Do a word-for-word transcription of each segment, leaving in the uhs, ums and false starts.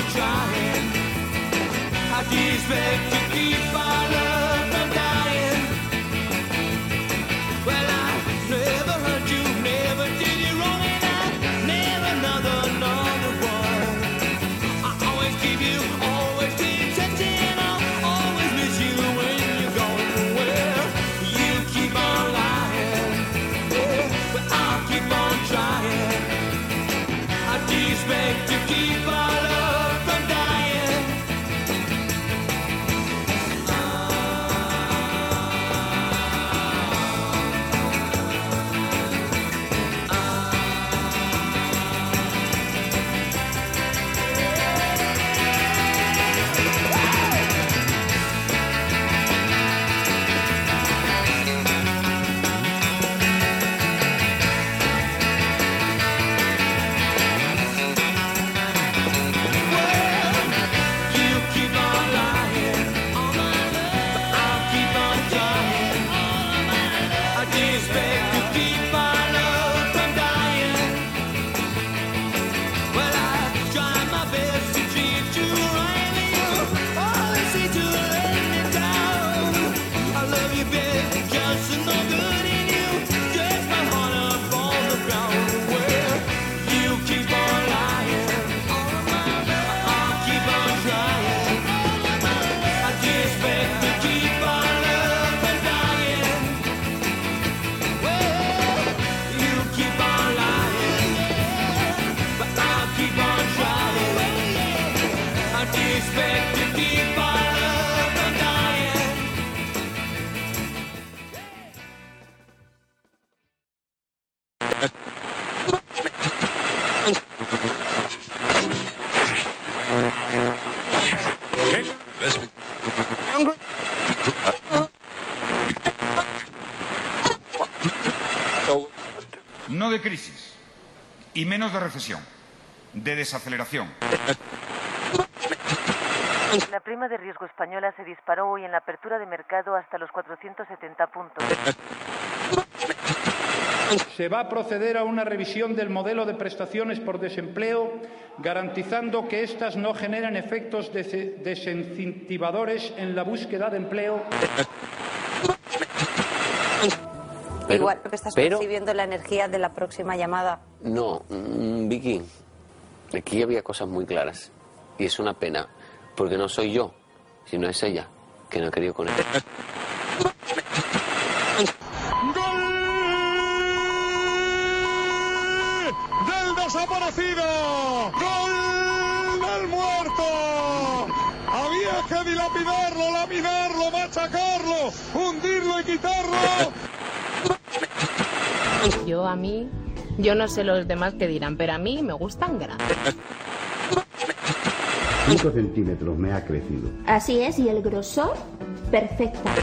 on trying. How do you expect to keep our love from dying? Well, I never hurt you, never did you wrong, and I never another, another one. I always keep you, always keep touching, I'll always miss you when you're gone. Well, you keep on lying, yeah, but I'll keep on trying. I do expect to keep our love from dying. No de crisis, y menos de recesión, de desaceleración. La prima de riesgo española se disparó hoy en la apertura de mercado hasta los cuatrocientos setenta puntos. Se va a proceder a una revisión del modelo de prestaciones por desempleo, garantizando que éstas no generen efectos des- desincentivadores en la búsqueda de empleo. Pero, Igual que estás pero, percibiendo la energía de la próxima llamada. No, mm, Vicky, aquí había cosas muy claras. Y es una pena, porque no soy yo, sino es ella, que no ha querido con él. ¡Del desaparecido! ¡Gol del muerto! Había que dilapidarlo, laminarlo, machacarlo, hundirlo y quitarlo. Yo a mí, yo no sé los demás que dirán, pero a mí me gustan grandes. cinco centímetros me ha crecido. Así es, y el grosor, perfecta.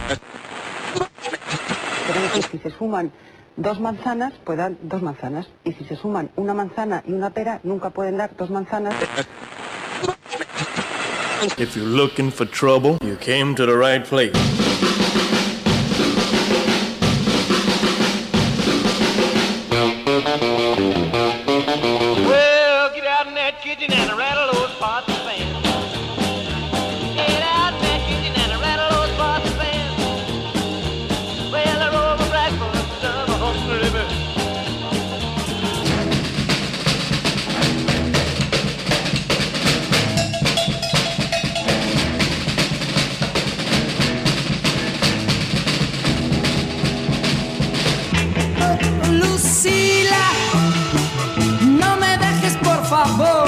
Pero que si se suman dos manzanas, pues dan dos manzanas. Y si se suman una manzana y una pera, nunca pueden dar dos manzanas. If you're looking for trouble, you came to the right place. Well, get out in that kitchen and rattle those pots and pans. Get out in that kitchen and rattle those pots and pans. Well, I roll my breakfast of a hungry bird. Lucila, no me dejes por favor.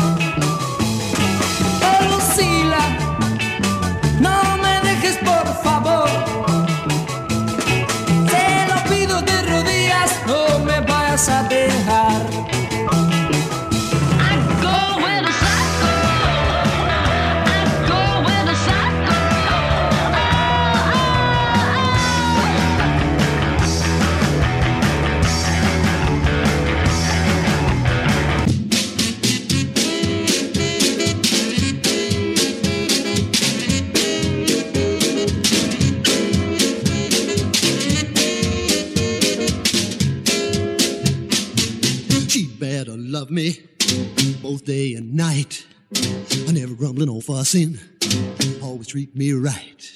Oh, Lucila, no me dejes por favor. Te lo pido de rodillas, no me vayas a dejar. I go with the psycho, I go with the psycho. She better love me both day and night. I never grumbling or fussing, always treat me right.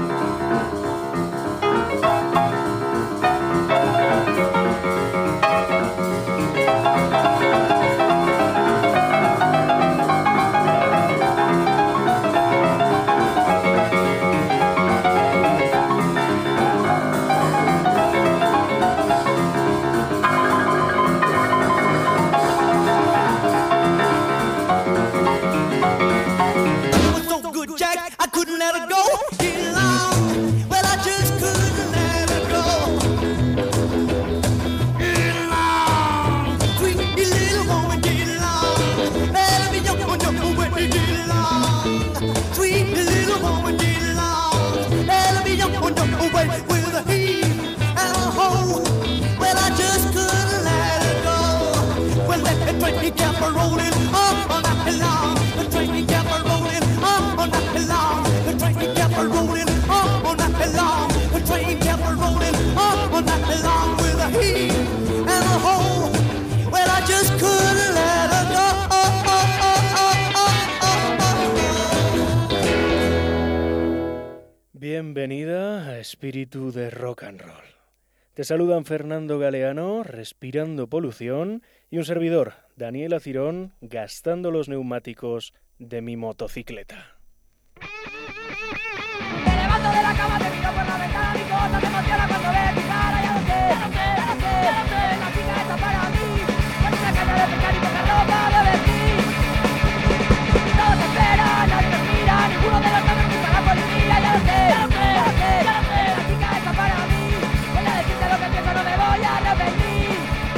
Bienvenida a Espíritu de Rock and Roll. Te saludan Fernando Galeano, respirando polución, y un servidor, Daniel Acirón, gastando los neumáticos de mi motocicleta. Me levanto de la cama, te miro por la ventana, mi cosa te emociona cuando ves tu cara, ya lo sé, ya lo sé, ya lo sé, ya lo sé, la chica está para mí, con una caña de pescar y poca ropa de vestir. Todos te esperan, nadie nos mira, ninguno de los dos nos gusta la policía, ya lo sé, ya lo sé, ya lo sé, ya lo sé, la chica está para mí, voy a decirte lo que pienso, no me voy a arrepentir.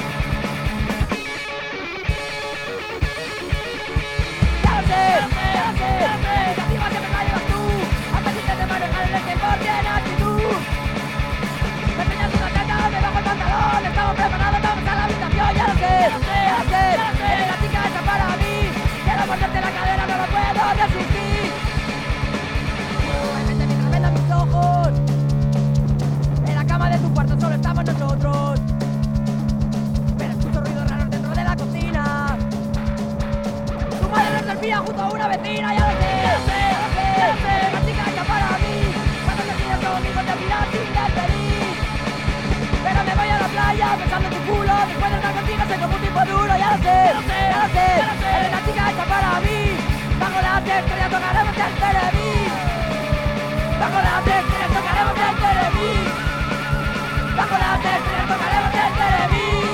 Ya lo sé, ya lo sé, ya lo sé, ya lo sé, que encima siempre la llevas tú, aprendiste de manejar el cien por cien actitud. Me enseñas una teta, me bajo el pantalón, estamos preparados, vamos a la habitación, ya lo sé, ya lo sé, ya lo sé, ya lo sé, eres la chica hecha para mí, quiero morderte la cadera, no lo puedo resistir. Muévete mientras ves mis ojos, en la cama de tu cuarto solo estamos nosotros, pero escucho ruidos raros dentro de la cocina. Tu madre nos servía junto a una vecina, ya lo sé, ya lo sé, ya lo sé, ya lo sé, la chica hecha para mí, cuando te tienes conmigo te miras sin despedir. Pero me voy a la playa besando tu culo, después de estar contigo soy como un tipo duro, ya lo sé, ya lo sé, ya lo sé, ya lo sé, eres la chica hecha para mí, bajo las estrellas tocaremos el Teremin, bajo las estrellas tocaremos el Teremin, bajo las estrellas tocaremos el Teremin.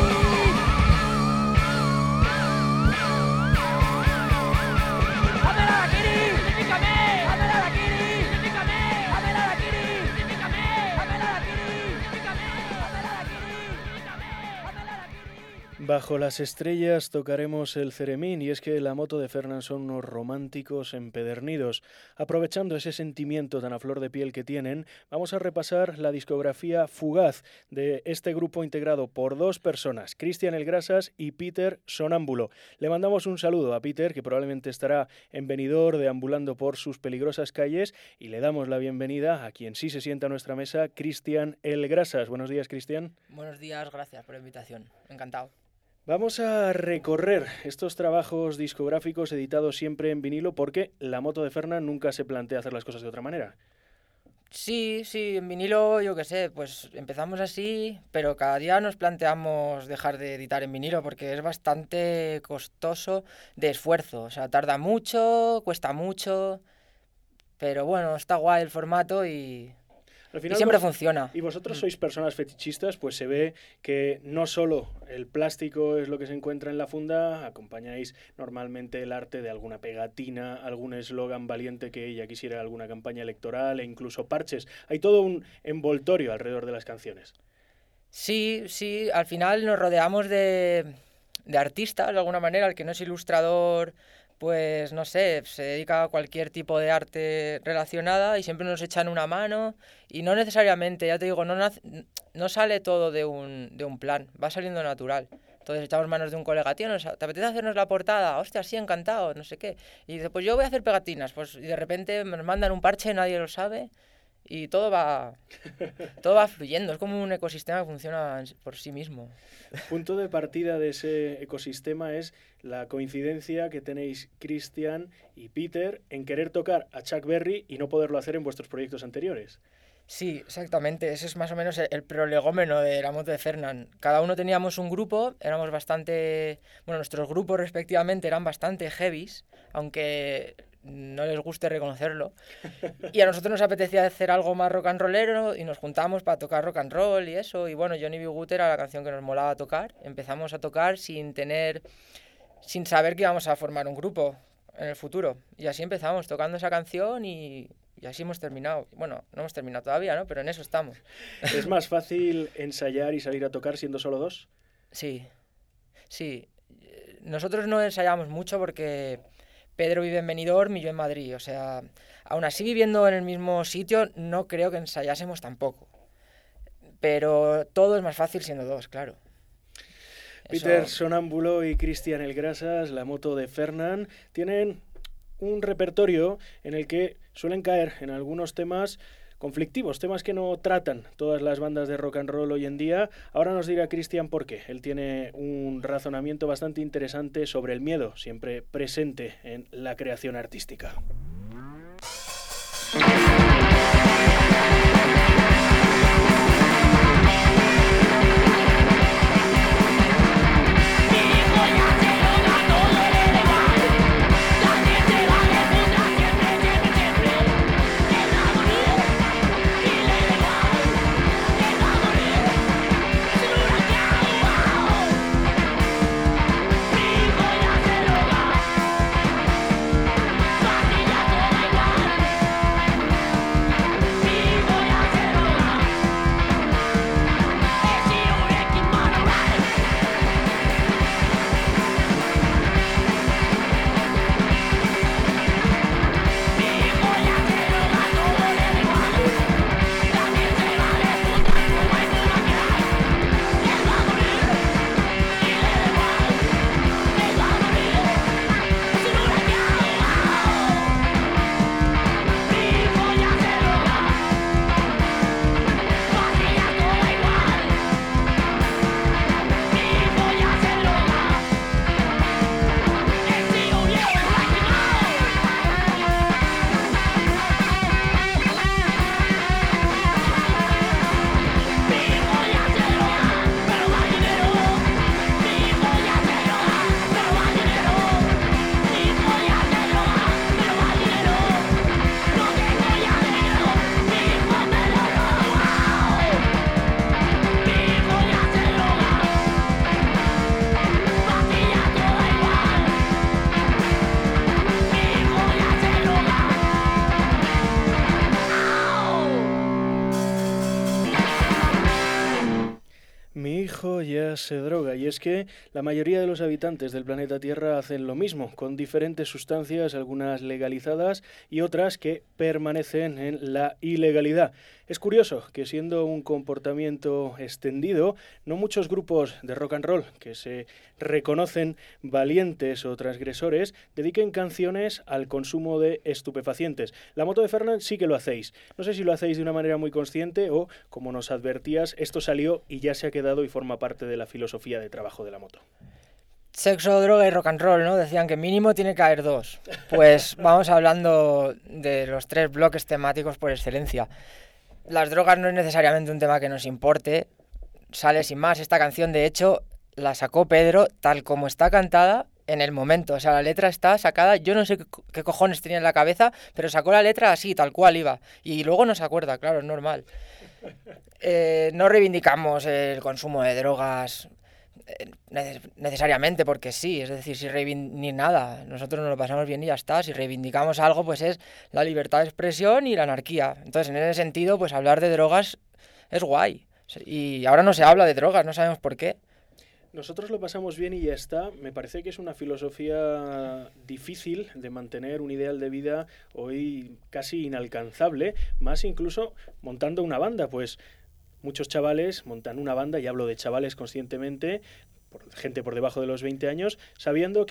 Dame la Kiri, significame, dame la Kiri, significame, dame la Kiri, significame, dame la Kiri, significame, dame la Kiri, significame, dame la Kiri. Bajo las estrellas tocaremos el Ceremín, y es que la moto de Fernan son unos románticos empedernidos. Aprovechando ese sentimiento tan a flor de piel que tienen, vamos a repasar la discografía fugaz de este grupo integrado por dos personas, Cristian El Grasas y Peter Sonámbulo. Le mandamos un saludo a Peter, que probablemente estará en Benidorm deambulando por sus peligrosas calles, y le damos la bienvenida a quien sí se sienta a nuestra mesa, Cristian El Grasas. Buenos días, Cristian. Buenos días, gracias por la invitación. Encantado. Vamos a recorrer estos trabajos discográficos editados siempre en vinilo, porque la moto de Fernan nunca se plantea hacer las cosas de otra manera. Sí, sí, en vinilo, yo qué sé, pues empezamos así, pero cada día nos planteamos dejar de editar en vinilo porque es bastante costoso de esfuerzo. O sea, tarda mucho, cuesta mucho, pero bueno, está guay el formato y... Al final, y siempre vos, funciona. Y vosotros sois personas fetichistas, pues se ve que no solo el plástico es lo que se encuentra en la funda, acompañáis normalmente el arte de alguna pegatina, algún eslogan valiente que ella quisiera, alguna campaña electoral e incluso parches. Hay todo un envoltorio alrededor de las canciones. Sí, sí, al final nos rodeamos de, de artistas, de alguna manera. El que no es ilustrador, pues no sé, se dedica a cualquier tipo de arte relacionada y siempre nos echan una mano, y no necesariamente, ya te digo, no, nace, no sale todo de un, de un plan, va saliendo natural. Entonces echamos manos de un colega, tío, ¿te apetece hacernos la portada? Hostia, sí, encantado, no sé qué. Y dice, pues yo voy a hacer pegatinas, pues y de repente nos mandan un parche, nadie lo sabe, y todo va, todo va fluyendo. Es como un ecosistema que funciona por sí mismo. Punto de partida de ese ecosistema es la coincidencia que tenéis Christian y Peter en querer tocar a Chuck Berry y no poderlo hacer en vuestros proyectos anteriores. Sí, exactamente. Ese es más o menos el, el prolegómeno de la moto de Fernand. Cada uno teníamos un grupo, éramos bastante... Bueno, nuestros grupos respectivamente eran bastante heavies, aunque no les guste reconocerlo. Y a nosotros nos apetecía hacer algo más rock and rollero y nos juntamos para tocar rock and roll y eso. Y bueno, Johnny B. Good era la canción que nos molaba tocar. Empezamos a tocar sin tener... sin saber que íbamos a formar un grupo en el futuro. Y así empezamos tocando esa canción y... Y así hemos terminado. Bueno, no hemos terminado todavía, ¿no? Pero en eso estamos. ¿Es más fácil ensayar y salir a tocar siendo solo dos? Sí, sí. Nosotros no ensayamos mucho porque Pedro vive en Benidorm y yo en Madrid. O sea, aún así viviendo en el mismo sitio, no creo que ensayásemos tampoco. Pero todo es más fácil siendo dos, claro. Peter Eso... Sonámbulo y Christian El Grasas, la moto de Fernand, tienen un repertorio en el que suelen caer en algunos temas conflictivos, temas que no tratan todas las bandas de rock and roll hoy en día. Ahora nos dirá Christian por qué. Él tiene un razonamiento bastante interesante sobre el miedo, siempre presente en la creación artística. Se droga, y es que la mayoría de los habitantes del planeta Tierra hacen lo mismo, con diferentes sustancias, algunas legalizadas y otras que permanecen en la ilegalidad. Es curioso que, siendo un comportamiento extendido, no muchos grupos de rock and roll que se reconocen valientes o transgresores dediquen canciones al consumo de estupefacientes. La moto de Fernand sí que lo hacéis. No sé si lo hacéis de una manera muy consciente o, como nos advertías, esto salió y ya se ha quedado y forma parte de la filosofía de trabajo de la moto. Sexo, droga y rock and roll, ¿no? Decían que mínimo tiene que haber dos. Pues vamos hablando de los tres bloques temáticos por excelencia. Las drogas no es necesariamente un tema que nos importe, sale sin más. Esta canción, de hecho, la sacó Pedro tal como está cantada en el momento. O sea, la letra está sacada, yo no sé qué, qué cojones tenía en la cabeza, pero sacó la letra así, tal cual iba. Y luego no se acuerda, claro, es normal. Eh, no reivindicamos el consumo de drogas necesariamente porque sí, es decir, si reivind- ni nada, nosotros nos lo pasamos bien y ya está. Si reivindicamos algo, pues es la libertad de expresión y la anarquía. Entonces, en ese sentido, pues hablar de drogas es guay. Y ahora no se habla de drogas, no sabemos por qué. Nosotros lo pasamos bien y ya está. Me parece que es una filosofía difícil de mantener, un ideal de vida hoy casi inalcanzable, más incluso montando una banda, pues muchos chavales montan una banda, y hablo de chavales conscientemente, por gente por debajo de los veinte años, sabiendo que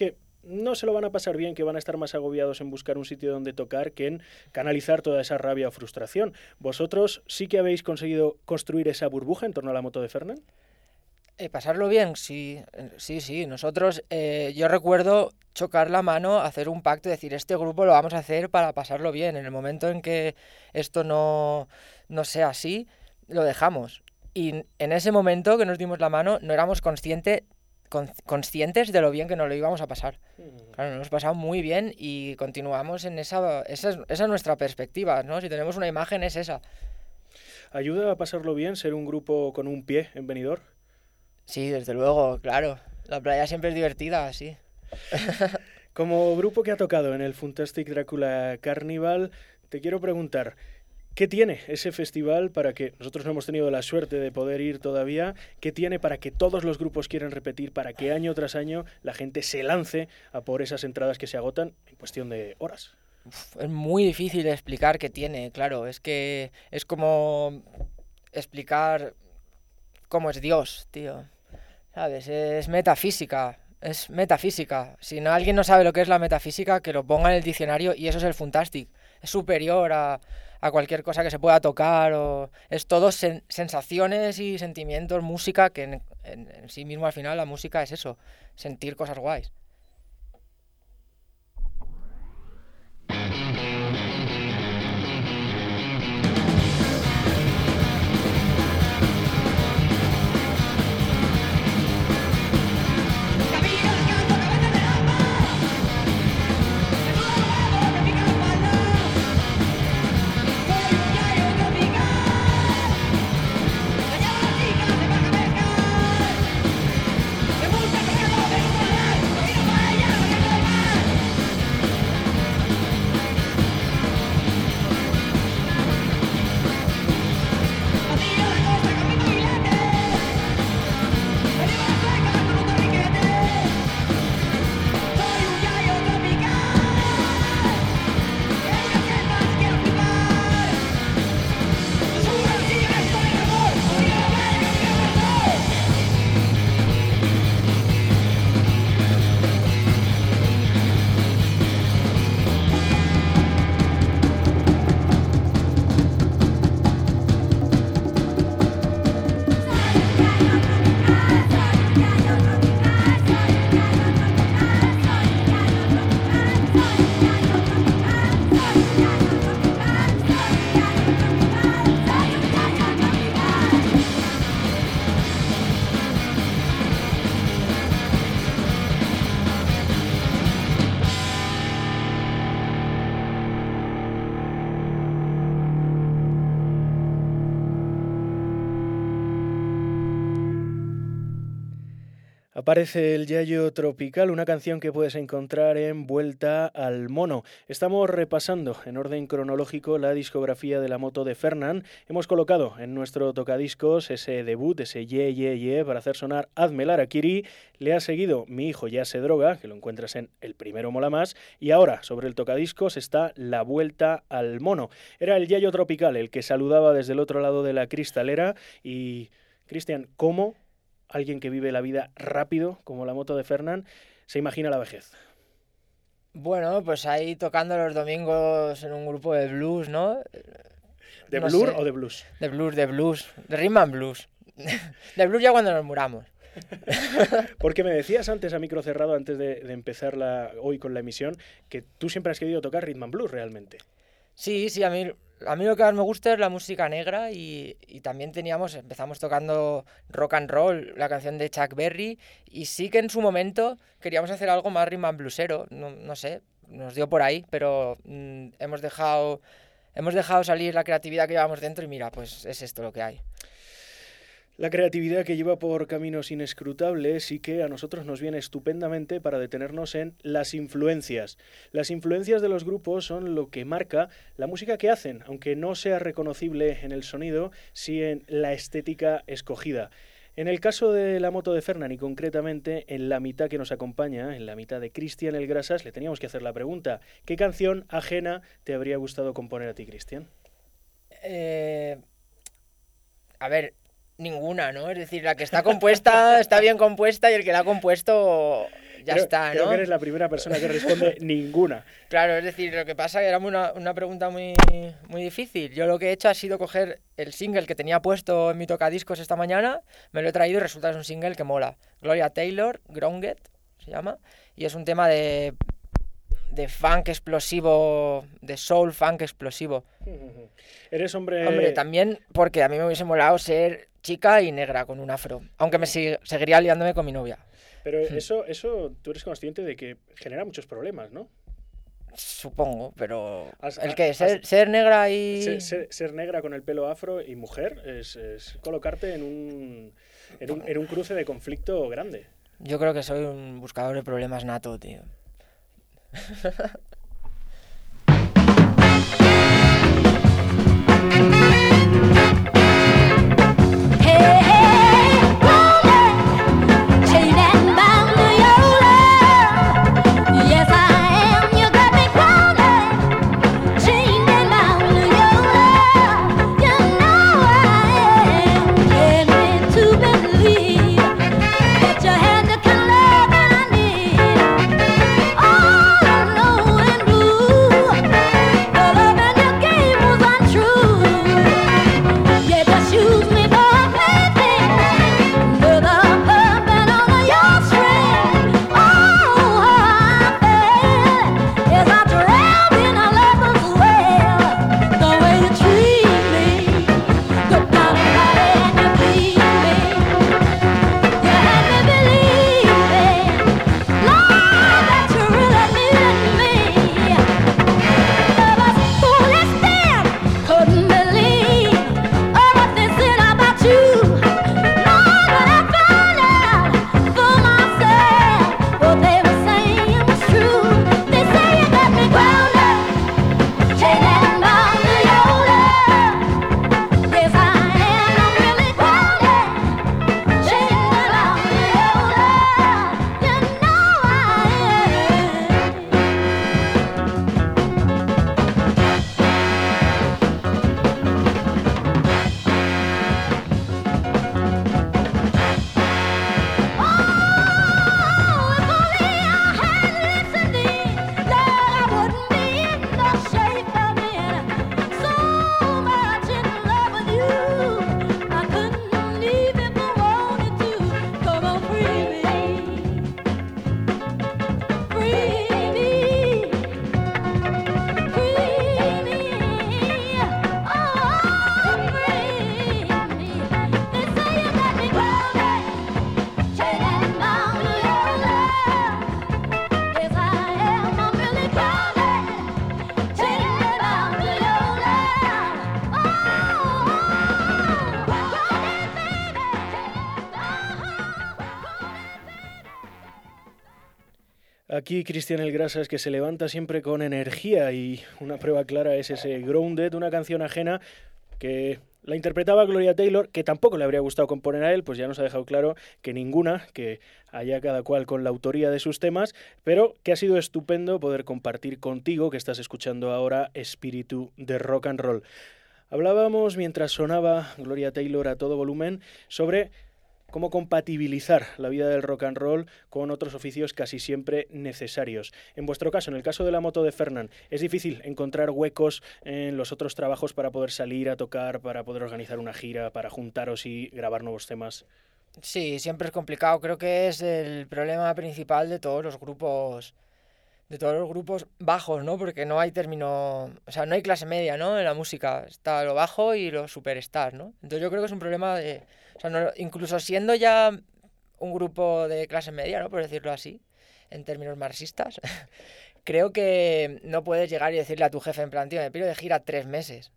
no se lo van a pasar bien, que van a estar más agobiados en buscar un sitio donde tocar que en canalizar toda esa rabia o frustración. ¿Vosotros sí que habéis conseguido construir esa burbuja en torno a la moto de Fernán? Eh, pasarlo bien, sí, sí, sí. Nosotros, eh, yo recuerdo chocar la mano, hacer un pacto, decir, este grupo lo vamos a hacer para pasarlo bien. En el momento en que esto no, no sea así, lo dejamos. Y en ese momento que nos dimos la mano, no éramos consciente, con, conscientes de lo bien que nos lo íbamos a pasar. Claro, nos hemos pasado muy bien y continuamos en esa, esa, es, esa es nuestra perspectiva, ¿no? Si tenemos una imagen es esa. ¿Ayuda a pasarlo bien ser un grupo con un pie en Benidorm? Sí, desde luego, claro. La playa siempre es divertida, sí. Como grupo que ha tocado en el Fantastic Dracula Carnival, te quiero preguntar, ¿qué tiene ese festival para que, nosotros no hemos tenido la suerte de poder ir todavía, qué tiene para que todos los grupos quieran repetir, para que año tras año la gente se lance a por esas entradas que se agotan en cuestión de horas? Uf, es muy difícil de explicar qué tiene, claro. Es que es como explicar cómo es Dios, tío. ¿Sabes? Es metafísica, es metafísica. Si no, alguien no sabe lo que es la metafísica, que lo ponga en el diccionario y eso es el Fantastic. Es superior a, a cualquier cosa que se pueda tocar, o es todo sen, sensaciones y sentimientos, música, que en, en, en sí mismo al final la música es eso, sentir cosas guays. Aparece el Yayo Tropical, una canción que puedes encontrar en Vuelta al Mono. Estamos repasando en orden cronológico la discografía de la moto de Fernán. Hemos colocado en nuestro tocadiscos ese debut, ese Ye Ye Ye, para hacer sonar Hazme el Harakiri. Le ha seguido Mi hijo ya se droga, que lo encuentras en El primero mola más. Y ahora, sobre el tocadiscos, está La Vuelta al Mono. Era el Yayo Tropical el que saludaba desde el otro lado de la cristalera. Y, Cristian, ¿cómo alguien que vive la vida rápido, como la moto de Fernán, se imagina la vejez? Bueno, pues ahí tocando los domingos en un grupo de blues, ¿no? ¿De no blur sé. o de blues? De blues, de blues. De rhythm and blues. De blues ya cuando nos muramos. Porque me decías antes a micro cerrado, antes de, de empezar la, hoy con la emisión, que tú siempre has querido tocar rhythm and blues realmente. Sí, sí, a mí, a mí lo que más me gusta es la música negra y, y también teníamos, empezamos tocando rock and roll, la canción de Chuck Berry, y sí que en su momento queríamos hacer algo más rhythm and bluesero, no, no sé, nos dio por ahí, pero mmm, hemos dejado, hemos dejado salir la creatividad que llevamos dentro y mira, pues es esto lo que hay. La creatividad que lleva por caminos inescrutables y que a nosotros nos viene estupendamente para detenernos en las influencias. Las influencias de los grupos son lo que marca la música que hacen, aunque no sea reconocible en el sonido, sí en la estética escogida. En el caso de la moto de Fernán y concretamente en la mitad que nos acompaña, en la mitad de Cristian El Grasas, le teníamos que hacer la pregunta: ¿qué canción ajena te habría gustado componer a ti, Cristian? Eh... A ver... Ninguna, ¿no? Es decir, la que está compuesta está bien compuesta y el que la ha compuesto ya creo, está, ¿no? Creo que eres la primera persona que responde ninguna. Claro, es decir, lo que pasa es que era una, una pregunta muy, muy difícil. Yo lo que he hecho ha sido coger el single que tenía puesto en mi tocadiscos esta mañana, me lo he traído y resulta que es un single que mola. Gloria Taylor, Grounded, se llama, y es un tema de, de funk explosivo, de soul funk explosivo. Eres hombre... Hombre, también porque a mí me hubiese molado ser chica y negra con un afro, aunque me sig- seguiría liándome con mi novia. Pero eso, eso tú eres consciente de que genera muchos problemas, ¿no? Supongo, pero... Has- ¿El qué? has- ¿Ser, ser negra y...? Ser, ser- ser negra con el pelo afro y mujer es, es colocarte en un, en, un, en un cruce de conflicto grande. Yo creo que soy un buscador de problemas nato, tío. Aquí Cristian El Grasas, que se levanta siempre con energía, y una prueba clara es ese Grounded, una canción ajena que la interpretaba Gloria Taylor, que tampoco le habría gustado componer a él, pues ya nos ha dejado claro que ninguna, que haya cada cual con la autoría de sus temas, pero que ha sido estupendo poder compartir contigo, que estás escuchando ahora Espíritu de Rock and Roll. Hablábamos, mientras sonaba Gloria Taylor a todo volumen, sobre cómo compatibilizar la vida del rock and roll con otros oficios casi siempre necesarios. En vuestro caso, en el caso de la moto de Fernán, ¿es difícil encontrar huecos en los otros trabajos para poder salir a tocar, para poder organizar una gira, para juntaros y grabar nuevos temas? Sí, siempre es complicado. Creo que es el problema principal de todos los grupos, de todos los grupos bajos, ¿no? Porque no hay término, o sea, no hay clase media, ¿no? En la música está lo bajo y los superstars, ¿no? Entonces yo creo que es un problema de, o sea, no, incluso siendo ya un grupo de clase media, ¿no? Por decirlo así, en términos marxistas, creo que no puedes llegar y decirle a tu jefe en plan, tío, me pido de gira tres meses.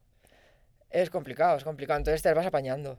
Es complicado, es complicado. Entonces te vas apañando.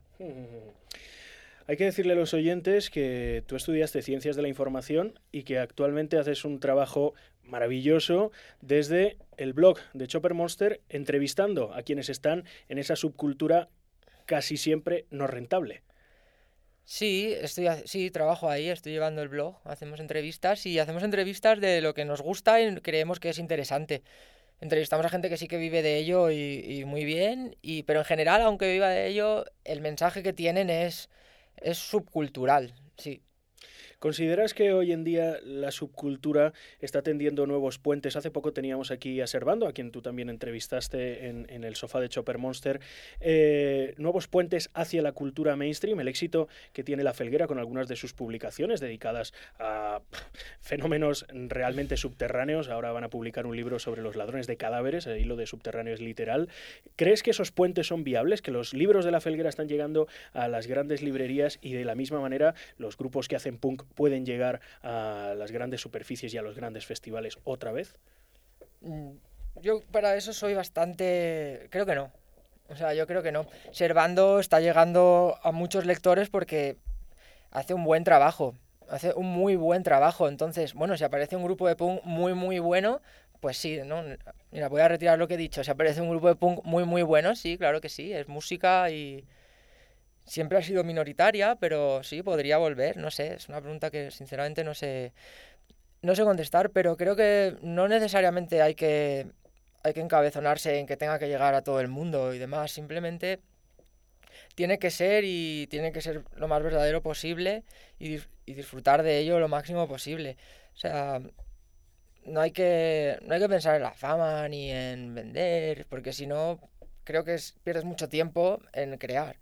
Hay que decirle a los oyentes que tú estudiaste Ciencias de la Información y que actualmente haces un trabajo maravilloso desde el blog de Chopper Monster, entrevistando a quienes están en esa subcultura casi siempre no rentable. Sí, estoy, sí, trabajo ahí, estoy llevando el blog, hacemos entrevistas y hacemos entrevistas de lo que nos gusta y creemos que es interesante. Entrevistamos a gente que sí que vive de ello y, y muy bien, y, pero en general, aunque viva de ello, el mensaje que tienen es, es subcultural, sí. ¿Consideras que hoy en día la subcultura está tendiendo nuevos puentes? Hace poco teníamos aquí a Servando, a quien tú también entrevistaste en, en el sofá de Chopper Monster, eh, nuevos puentes hacia la cultura mainstream, el éxito que tiene La Felguera con algunas de sus publicaciones dedicadas a pff, fenómenos realmente subterráneos. Ahora van a publicar un libro sobre los ladrones de cadáveres, el hilo de subterráneo es literal. ¿Crees que esos puentes son viables, que los libros de La Felguera están llegando a las grandes librerías y de la misma manera los grupos que hacen punk pueden llegar a las grandes superficies y a los grandes festivales otra vez? Yo para eso soy bastante... creo que no. O sea, yo creo que no. Servando está llegando a muchos lectores porque hace un buen trabajo. Hace un muy buen trabajo. Entonces, bueno, si aparece un grupo de punk muy, muy bueno, pues sí, ¿no? Mira, voy a retirar lo que he dicho. Si aparece un grupo de punk muy, muy bueno, sí, claro que sí. Es música y... siempre ha sido minoritaria, pero sí, podría volver, no sé, es una pregunta que sinceramente no sé, no sé contestar, pero creo que no necesariamente hay que, hay que encabezonarse en que tenga que llegar a todo el mundo y demás, simplemente tiene que ser y tiene que ser lo más verdadero posible y, y disfrutar de ello lo máximo posible. O sea, no hay que, no hay que pensar en la fama ni en vender, porque si no, creo que es, pierdes mucho tiempo en crear.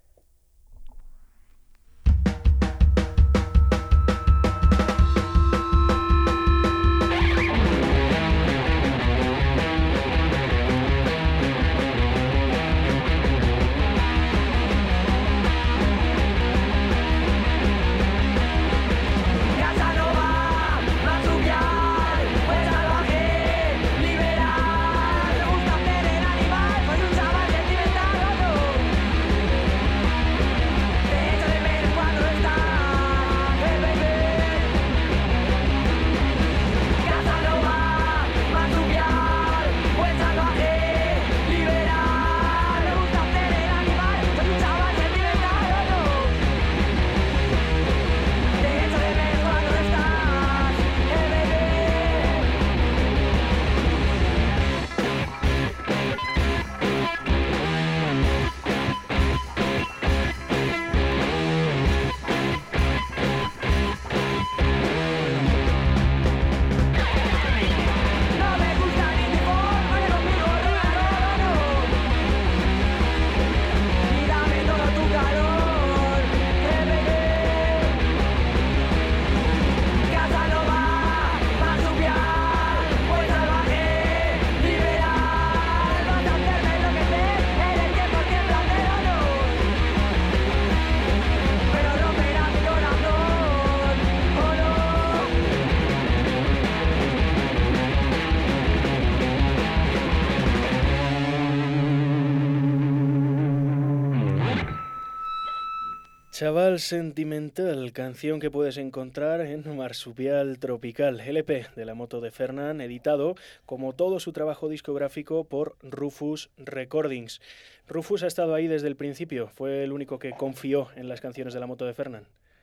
Chaval Sentimental, canción que puedes encontrar en Marsupial Tropical, L P de la moto de Fernand, editado como todo su trabajo discográfico por Rufus Recordings. Rufus ha estado ahí desde el principio, fue el único que confió en las canciones de la moto de Fernand.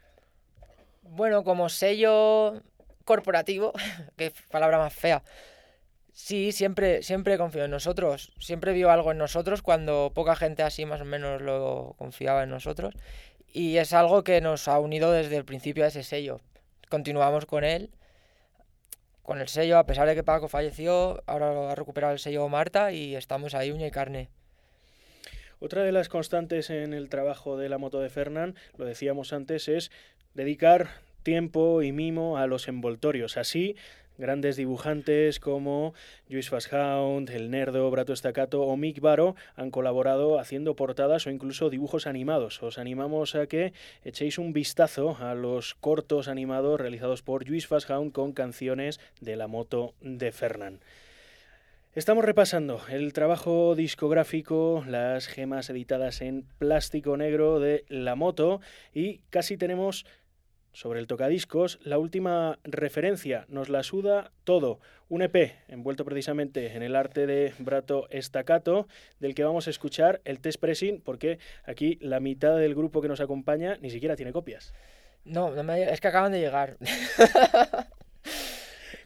Bueno, como sello corporativo, qué palabra más fea, sí, siempre, siempre confió en nosotros, siempre vio algo en nosotros cuando poca gente así más o menos lo confiaba en nosotros. Y es algo que nos ha unido desde el principio a ese sello. Continuamos con él, con el sello, a pesar de que Paco falleció, ahora ha recuperado el sello Marta y estamos ahí uña y carne. Otra de las constantes en el trabajo de la moto de Fernand, lo decíamos antes, es dedicar tiempo y mimo a los envoltorios. Así, grandes dibujantes como Lluís Fashound, El Nerdo, Brato Staccato o Mick Baro han colaborado haciendo portadas o incluso dibujos animados. Os animamos a que echéis un vistazo a los cortos animados realizados por Lluís Fashound con canciones de la moto de Fernand. Estamos repasando el trabajo discográfico, las gemas editadas en plástico negro de la moto y casi tenemos... Sobre el tocadiscos, la última referencia, Nos la suda todo, un E P envuelto precisamente en el arte de Brato Staccato, del que vamos a escuchar el test pressing, porque aquí la mitad del grupo que nos acompaña ni siquiera tiene copias. No, no me, es que acaban de llegar.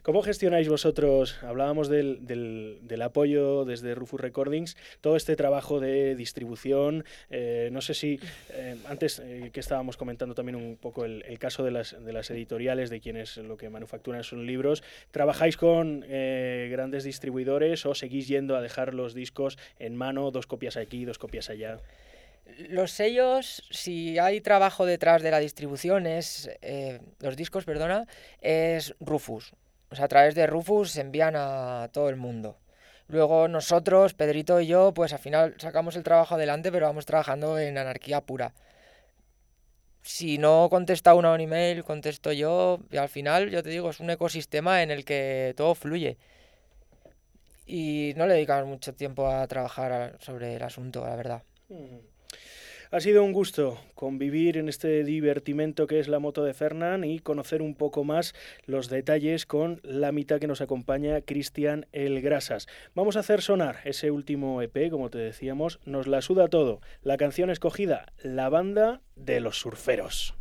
¿Cómo gestionáis vosotros? Hablábamos del, del, del apoyo desde Rufus Recordings, todo este trabajo de distribución. Eh, no sé si eh, antes eh, que estábamos comentando también un poco el, el caso de las, de las editoriales, de quienes lo que manufacturan son libros. ¿Trabajáis con eh, grandes distribuidores o seguís yendo a dejar los discos en mano, dos copias aquí, dos copias allá? Los sellos, si hay trabajo detrás de la distribución, es eh, los discos, perdona, es Rufus. O sea, a través de Rufus se envían a todo el mundo. Luego nosotros, Pedrito y yo, pues al final sacamos el trabajo adelante, pero vamos trabajando en anarquía pura. Si no contesta uno a un email, contesto yo, y al final, yo te digo, es un ecosistema en el que todo fluye. Y no le dedicamos mucho tiempo a trabajar sobre el asunto, la verdad. Ha sido un gusto convivir en este divertimento que es la moto de Fernán y conocer un poco más los detalles con la mitad que nos acompaña, Cristian El Grasas. Vamos a hacer sonar ese último E P, como te decíamos, Nos la suda todo. La canción escogida, La banda de los surferos.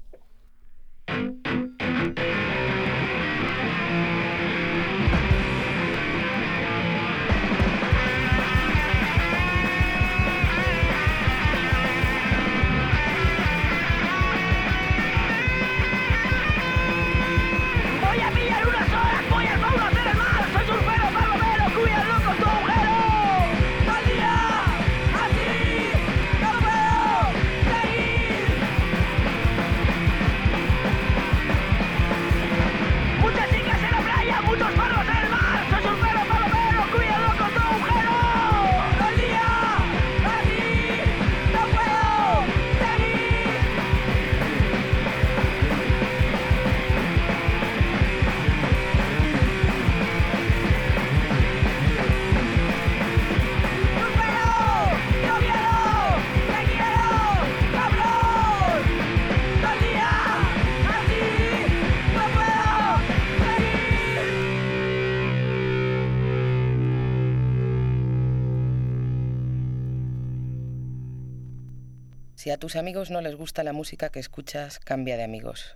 Si a tus amigos no les gusta la música que escuchas, cambia de amigos.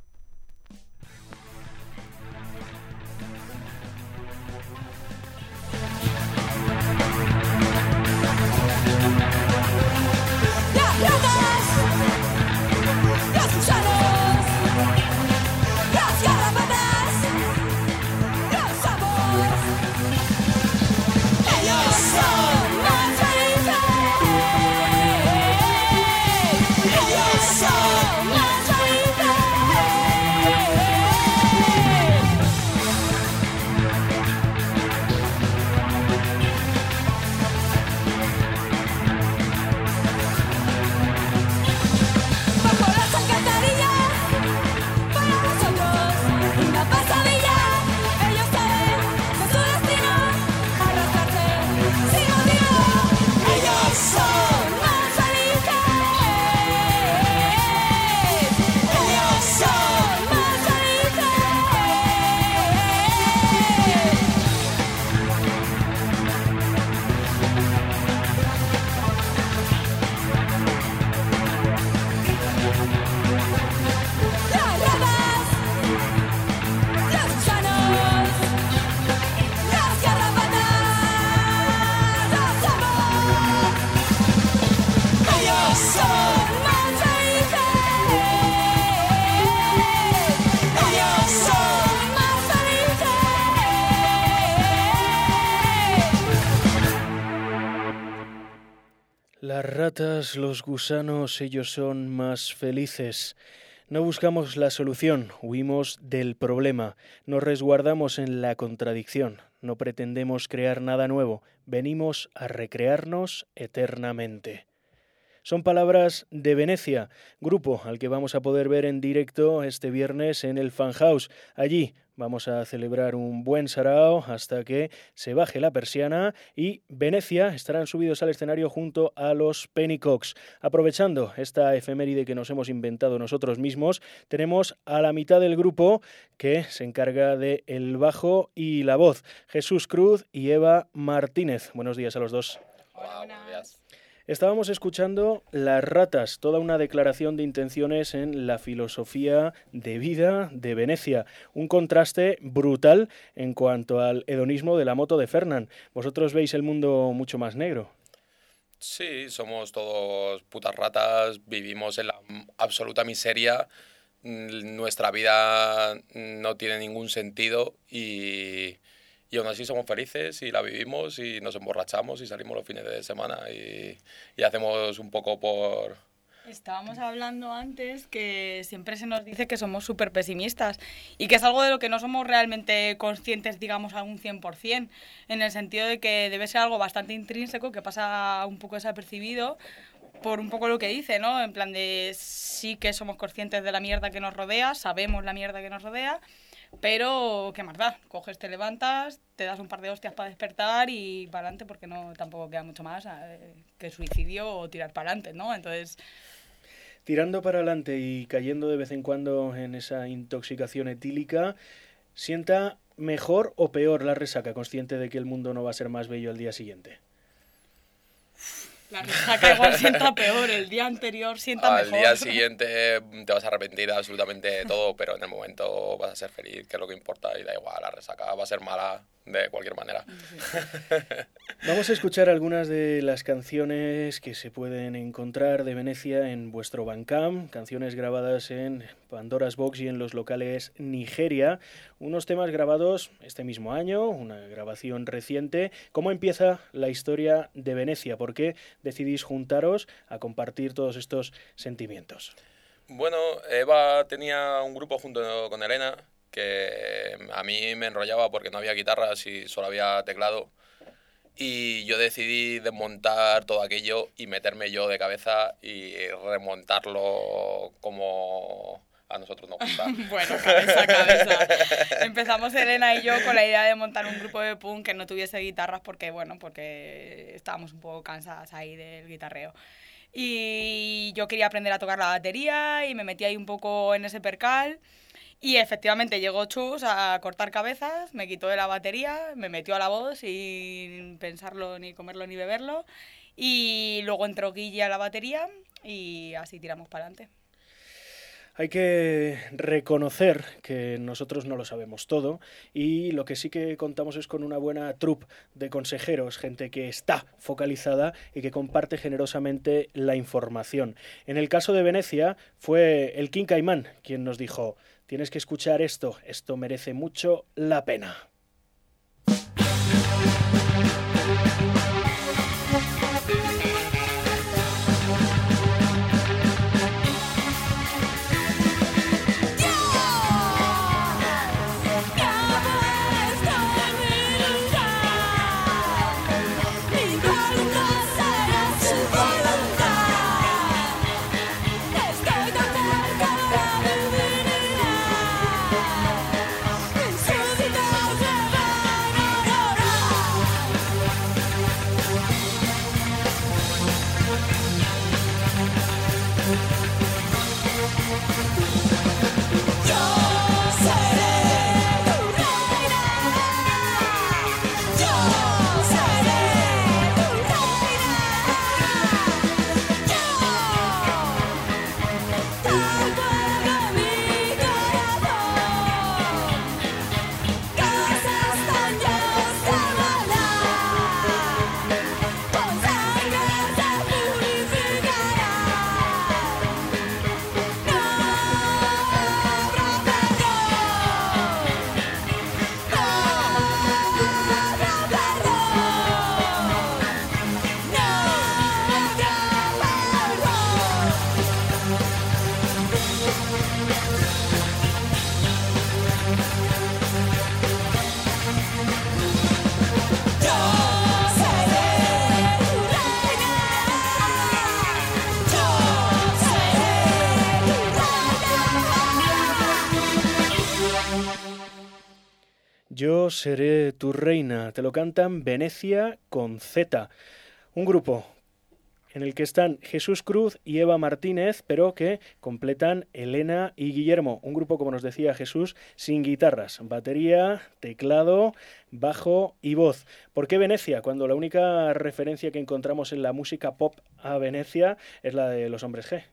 Las ratas, los gusanos, ellos son más felices. No buscamos la solución, huimos del problema, nos resguardamos en la contradicción, no pretendemos crear nada nuevo, venimos a recrearnos eternamente. Son palabras de Venecia, grupo al que vamos a poder ver en directo este viernes en el Fan House. Allí vamos a celebrar un buen sarao hasta que se baje la persiana y Venecia estarán subidos al escenario junto a los Pennycocks. Aprovechando esta efeméride que nos hemos inventado nosotros mismos, tenemos a la mitad del grupo que se encarga de el bajo y la voz, Jesús Cruz y Eva Martínez. Buenos días a los dos. Hola, buenos días. Estábamos escuchando Las ratas, toda una declaración de intenciones en la filosofía de vida de Venecia. Un contraste brutal en cuanto al hedonismo de la moto de Fernand. Vosotros veis el mundo mucho más negro. Sí, somos todos putas ratas, vivimos en la absoluta miseria, nuestra vida no tiene ningún sentido y... Y aún así somos felices y la vivimos y nos emborrachamos y salimos los fines de semana y, y hacemos un poco por... Estábamos hablando antes que siempre se nos dice que somos súper pesimistas y que es algo de lo que no somos realmente conscientes, digamos, a un cien por ciento, en el sentido de que debe ser algo bastante intrínseco que pasa un poco desapercibido por un poco lo que dice, ¿no? En plan de sí que somos conscientes de la mierda que nos rodea, sabemos la mierda que nos rodea, pero qué más da, coges, te levantas, te das un par de hostias para despertar y para adelante, porque no tampoco queda mucho más eh, que suicidio o tirar para adelante, ¿no? Entonces... Tirando para adelante y cayendo de vez en cuando en esa intoxicación etílica, ¿sienta mejor o peor la resaca, consciente de que el mundo no va a ser más bello al día siguiente? La resaca igual sienta peor, el día anterior sienta Al mejor. Al día siguiente te vas a arrepentir de absolutamente todo, pero en el momento vas a ser feliz, que es lo que importa, y da igual, la resaca va a ser mala de cualquier manera. Sí. Vamos a escuchar algunas de las canciones que se pueden encontrar de Venecia en vuestro Bandcamp, canciones grabadas en Pandora's Box y en los locales Nigeria, unos temas grabados este mismo año, una grabación reciente. ¿Cómo empieza la historia de Venecia? ¿Por qué decidís juntaros a compartir todos estos sentimientos? Bueno, Eva tenía un grupo junto con Elena que a mí me enrollaba porque no había guitarras y solo había teclado, y yo decidí desmontar todo aquello y meterme yo de cabeza y remontarlo como a nosotros nos gusta. Bueno, cabeza, cabeza. Empezamos Elena y yo con la idea de montar un grupo de punk que no tuviese guitarras porque, bueno, porque estábamos un poco cansadas ahí del guitarreo. Y yo quería aprender a tocar la batería y me metí ahí un poco en ese percal. Y efectivamente llegó Chus a cortar cabezas, me quitó de la batería, me metió a la voz sin pensarlo, ni comerlo, ni beberlo. Y luego entró Guille a la batería y así tiramos para adelante. Hay que reconocer que nosotros no lo sabemos todo y lo que sí que contamos es con una buena troupe de consejeros, gente que está focalizada y que comparte generosamente la información. En el caso de Venecia fue el King Caimán quien nos dijo: tienes que escuchar esto, esto merece mucho la pena. Yo seré tu reina, te lo cantan Venecia con Z, un grupo en el que están Jesús Cruz y Eva Martínez, pero que completan Elena y Guillermo. Un grupo, como nos decía Jesús, sin guitarras, batería, teclado, bajo y voz. ¿Por qué Venecia? Cuando la única referencia que encontramos en la música pop a Venecia es la de Los Hombres G.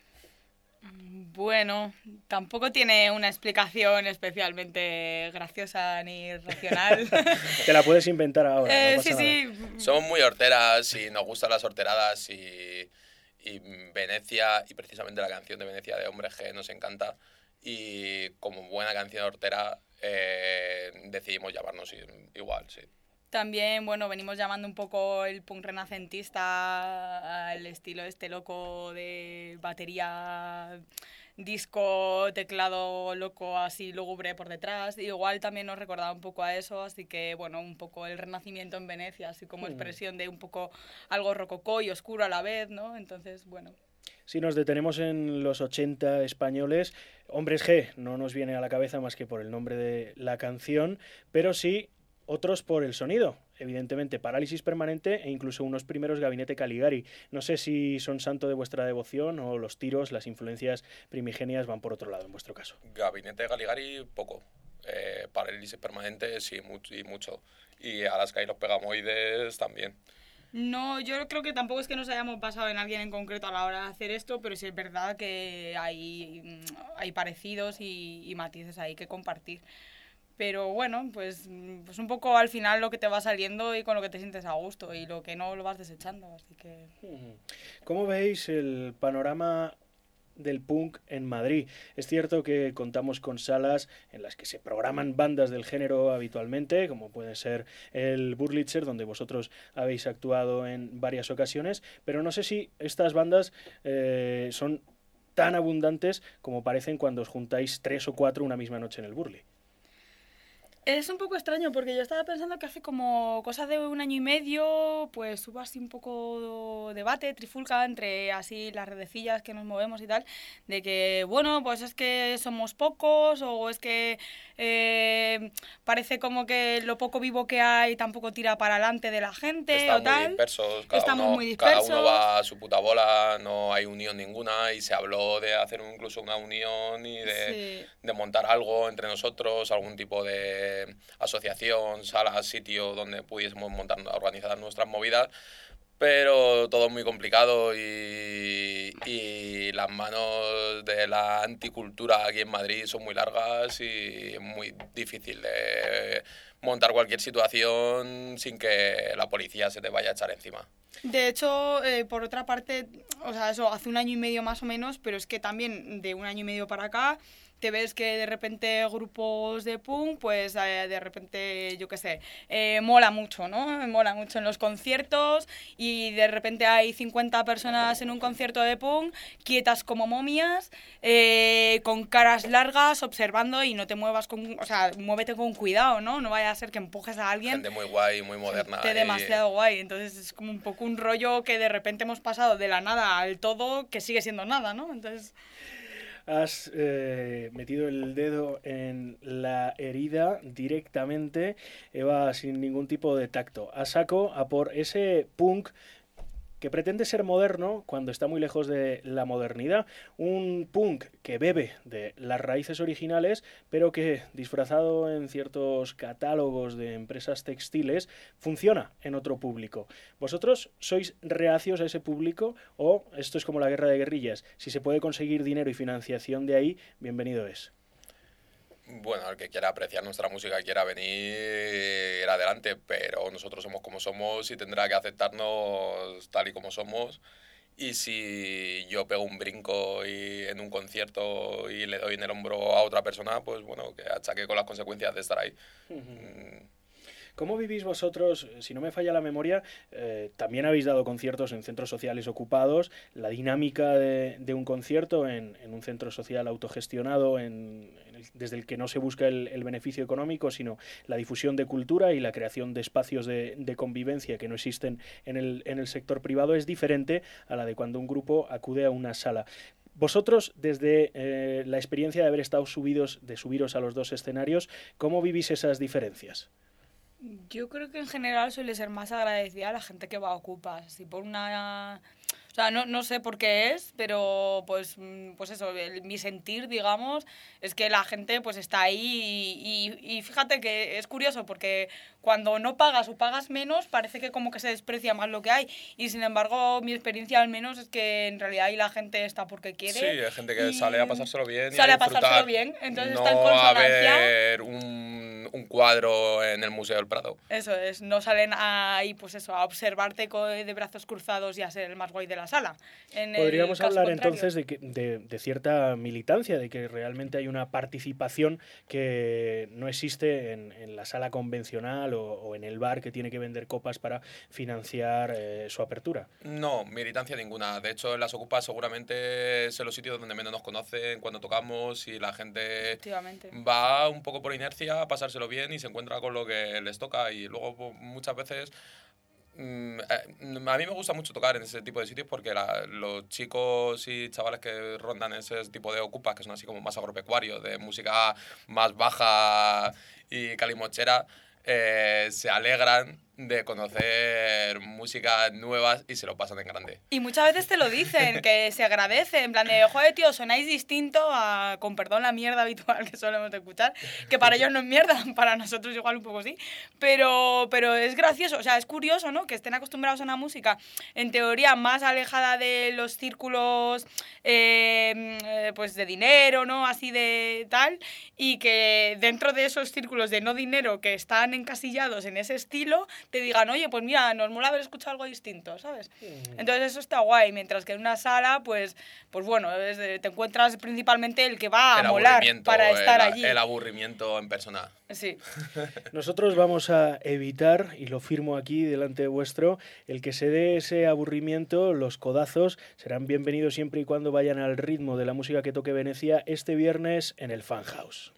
Bueno, tampoco tiene una explicación especialmente graciosa ni racional. Te la puedes inventar ahora. Eh, no pasa sí, nada. sí. Somos muy horteras y nos gustan las horteradas y, y Venecia, y precisamente la canción de Venecia de Hombres G nos encanta. Y como buena canción hortera eh, decidimos llamarnos igual, sí. También, bueno, venimos llamando un poco el punk renacentista al estilo este loco de batería, disco, teclado loco así lúgubre por detrás. Y igual también nos recordaba un poco a eso, así que, bueno, un poco el Renacimiento en Venecia, así como expresión de un poco algo rococó y oscuro a la vez, ¿no? Entonces, bueno... Si nos detenemos en los ochenta españoles, Hombres G no nos viene a la cabeza más que por el nombre de la canción, pero sí... otros por el sonido, evidentemente Parálisis Permanente e incluso unos primeros Gabinete Caligari. No sé si son santo de vuestra devoción o los tiros, las influencias primigenias van por otro lado en vuestro caso. Gabinete Caligari, poco. Eh, Parálisis Permanente, sí, mucho, y mucho. Y Alaska y los Pegamoides también. No, yo creo que tampoco es que nos hayamos basado en alguien en concreto a la hora de hacer esto, pero sí es verdad que hay, hay parecidos y, y matices ahí que compartir. Pero bueno, pues, pues un poco al final lo que te va saliendo y con lo que te sientes a gusto y lo que no lo vas desechando, así que... ¿Cómo veis el panorama del punk en Madrid? Es cierto que contamos con salas en las que se programan bandas del género habitualmente, como puede ser el Burlitzer, donde vosotros habéis actuado en varias ocasiones, pero no sé si estas bandas eh, son tan abundantes como parecen cuando os juntáis tres o cuatro una misma noche en el Burli. Es un poco extraño porque yo estaba pensando que hace como cosa de un año y medio pues hubo así un poco debate, trifulca entre así las redecillas que nos movemos y tal, de que bueno, pues es que somos pocos o es que eh, parece como que lo poco vivo que hay tampoco tira para adelante de la gente. Estamos o tal. muy dispersos, cada Estamos uno, muy dispersos. cada uno va a su puta bola, no hay unión ninguna y se habló de hacer incluso una unión y de, Sí. de montar algo entre nosotros, algún tipo de asociación, sala, sitio donde pudiésemos montar, organizar nuestras movidas, pero todo muy complicado y, y las manos de la anticultura aquí en Madrid son muy largas y es muy difícil de montar cualquier situación sin que la policía se te vaya a echar encima. De hecho, eh, por otra parte, o sea, eso hace un año y medio más o menos, pero es que también de un año y medio para acá te ves que de repente grupos de punk, pues eh, de repente, yo qué sé, eh, mola mucho, ¿no? Mola mucho en los conciertos y de repente hay cincuenta personas en un concierto de punk, quietas como momias, eh, con caras largas, observando y no te muevas con, o sea, muévete con cuidado, ¿no? No vaya a ser que empujes a alguien. Gente muy guay, muy moderna. Gente y... demasiado guay, entonces es como un poco un rollo que de repente hemos pasado de la nada al todo, que sigue siendo nada, ¿no? Entonces... Has eh, metido el dedo en la herida directamente, Eva, sin ningún tipo de tacto. A saco, a por ese punk que pretende ser moderno cuando está muy lejos de la modernidad. Un punk que bebe de las raíces originales, pero que, disfrazado en ciertos catálogos de empresas textiles, funciona en otro público. ¿Vosotros sois reacios a ese público o esto es como la guerra de guerrillas? Si se puede conseguir dinero y financiación de ahí, bienvenido es. Bueno, el que quiera apreciar nuestra música, quiera venir adelante, pero nosotros somos como somos y tendrá que aceptarnos tal y como somos. Y si yo pego un brinco y en un concierto y le doy en el hombro a otra persona, pues bueno, que achaque con las consecuencias de estar ahí. Uh-huh. ¿Cómo vivís vosotros? Si no me falla la memoria, eh, también habéis dado conciertos en centros sociales ocupados. La dinámica de, de un concierto en, en un centro social autogestionado, en, en el, desde el que no se busca el, el beneficio económico, sino la difusión de cultura y la creación de espacios de, de convivencia que no existen en el, en el sector privado, es diferente a la de cuando un grupo acude a una sala. Vosotros, desde eh, la experiencia de haber estado subidos, de subiros a los dos escenarios, ¿cómo vivís esas diferencias? Yo creo que en general suele ser más agradecida a la gente que va a Ocupas. Si por una sea, no, no sé por qué es, pero pues, pues eso, el, mi sentir, digamos, es que la gente pues está ahí y, y, y fíjate que es curioso porque cuando no pagas o pagas menos parece que como que se desprecia más lo que hay y sin embargo mi experiencia al menos es que en realidad ahí la gente está porque quiere. Sí, hay gente que sale a pasárselo bien. Sale y a, a pasárselo bien, entonces no está en consonancia. a ver un, un cuadro en el Museo del Prado. Eso es, no salen ahí pues eso, a observarte de brazos cruzados y a ser el más guay de la sala. En Podríamos hablar contrario. entonces de, que, de, de cierta militancia, de que realmente hay una participación que no existe en, en la sala convencional o, o en el bar que tiene que vender copas para financiar eh, su apertura. No, militancia ninguna. De hecho, en las Ocupas seguramente es los sitios donde menos nos conocen cuando tocamos y la gente va un poco por inercia a pasárselo bien y se encuentra con lo que les toca y luego pues, muchas veces... A mí me gusta mucho tocar en ese tipo de sitios porque la, los chicos y chavales que rondan ese tipo de ocupas, que son así como más agropecuarios, de música más baja y calimochera, eh, se alegran de conocer músicas nuevas y se lo pasan en grande. Y muchas veces te lo dicen, que se agradece, en plan de, joder, tío, sonáis distinto a, con perdón, la mierda habitual que solemos escuchar, que para ellos no es mierda, para nosotros igual un poco sí, pero, pero es gracioso, o sea, es curioso, ¿no?, que estén acostumbrados a una música, en teoría, más alejada de los círculos, eh, pues, de dinero, ¿no?, así de tal, y que dentro de esos círculos de no dinero que están encasillados en ese estilo, te digan, oye, pues mira, nos mola haber escuchado algo distinto, ¿sabes? Entonces eso está guay, mientras que en una sala, pues, pues bueno, es, te encuentras principalmente el que va a el molar para estar el, allí. El aburrimiento en persona. Sí. Nosotros vamos a evitar, y lo firmo aquí delante vuestro, el que se dé ese aburrimiento. Los codazos serán bienvenidos siempre y cuando vayan al ritmo de la música que toque Venecia este viernes en el Fan House.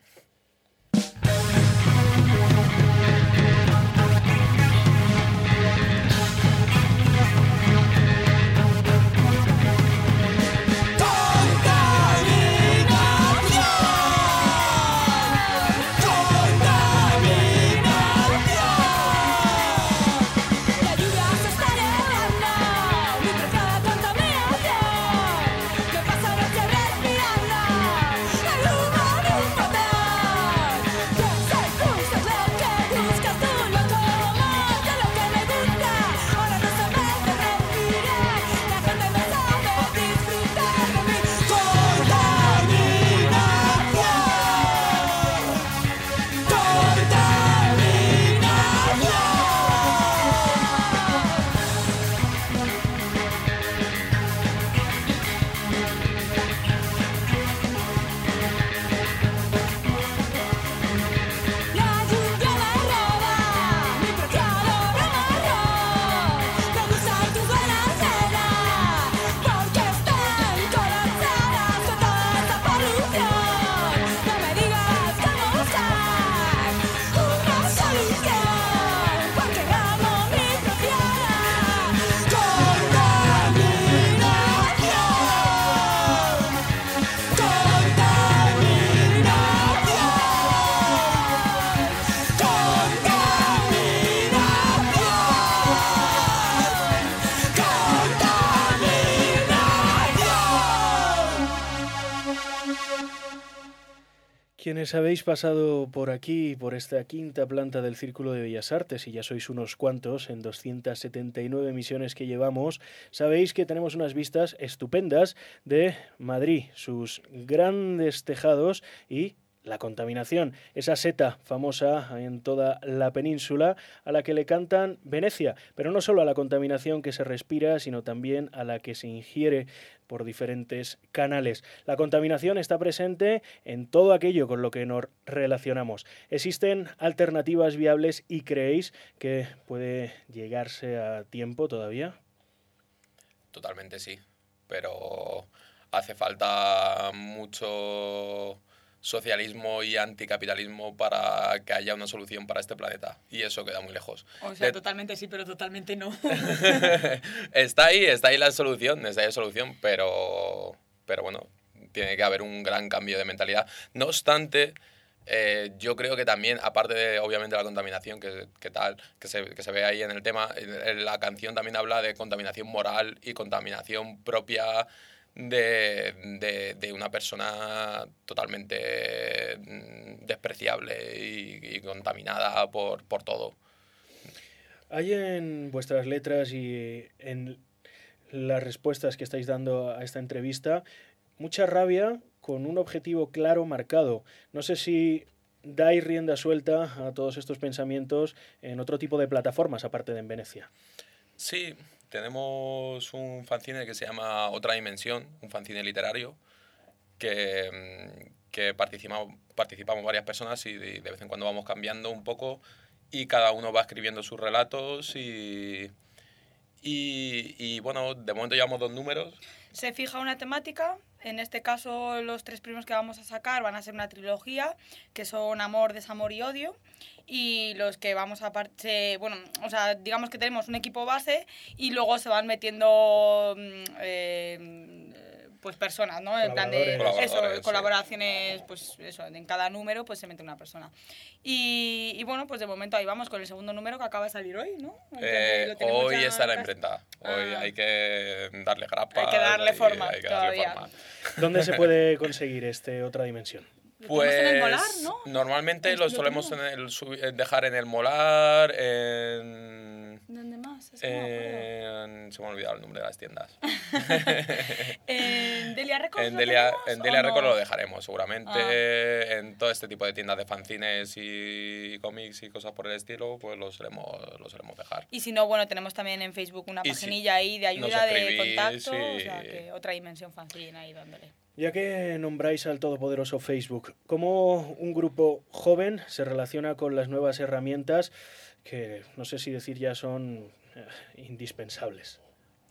Quienes habéis pasado por aquí, por esta quinta planta del Círculo de Bellas Artes, y ya sois unos cuantos en doscientas setenta y nueve emisiones que llevamos, sabéis que tenemos unas vistas estupendas de Madrid, sus grandes tejados y la contaminación, esa seta famosa en toda la península a la que le cantan Venecia, pero no solo a la contaminación que se respira, sino también a la que se ingiere por diferentes canales. La contaminación está presente en todo aquello con lo que nos relacionamos. ¿Existen alternativas viables y creéis que puede llegarse a tiempo todavía? Totalmente sí, pero hace falta mucho socialismo y anticapitalismo para que haya una solución para este planeta, y eso queda muy lejos. O sea, de... totalmente sí, pero totalmente no. Está ahí, está ahí la solución, está ahí la solución, pero, pero bueno, tiene que haber un gran cambio de mentalidad. No obstante, Eh, yo creo que también, aparte de, obviamente, la contaminación que, que tal, que se, que se ve ahí en el tema, en la canción también habla de contaminación moral y contaminación propia de, de, de una persona totalmente despreciable y, y contaminada por, por todo. Hay en vuestras letras y en las respuestas que estáis dando a esta entrevista mucha rabia con un objetivo claro marcado. No sé si dais rienda suelta a todos estos pensamientos en otro tipo de plataformas aparte de en Venecia. Sí, tenemos un fanzine que se llama Otra Dimensión, un fanzine literario, que, que participamos, participamos varias personas y de, de vez en cuando vamos cambiando un poco y cada uno va escribiendo sus relatos y, y, y bueno, de momento llevamos dos números. Se fija una temática, en este caso los tres primeros que vamos a sacar van a ser una trilogía, que son amor, desamor y odio, y los que vamos a parte, bueno, o sea, digamos que tenemos un equipo base y luego se van metiendo eh, pues personas, ¿no? En plan de eso, colaboraciones, pues eso, en cada número pues se mete una persona. Y, y bueno, pues de momento ahí vamos con el segundo número que acaba de salir hoy, ¿no? Eh, hoy está la imprenta. Hoy ah. hay que darle grapa. Hay que darle forma hay que todavía. Darle forma. ¿Dónde se puede conseguir este Otra Dimensión? Pues en el Molar, ¿no? Normalmente lo solemos en el, dejar en el Molar, en... ¿Dónde más? Es que en, se me ha olvidado el nombre de las tiendas. ¿En Delia Records en Delia, lo en Delia no? Records lo dejaremos seguramente. Ah. En todo este tipo de tiendas de fanzines y cómics y cosas por el estilo, pues lo solemos, lo solemos dejar. Y si no, bueno, tenemos también en Facebook una y paginilla si ahí de ayuda, de contacto, sí. o sea, que Otra Dimensión fanzine ahí dándole. Ya que nombráis al todopoderoso Facebook, ¿cómo un grupo joven se relaciona con las nuevas herramientas que, no sé si decir ya, son eh, indispensables?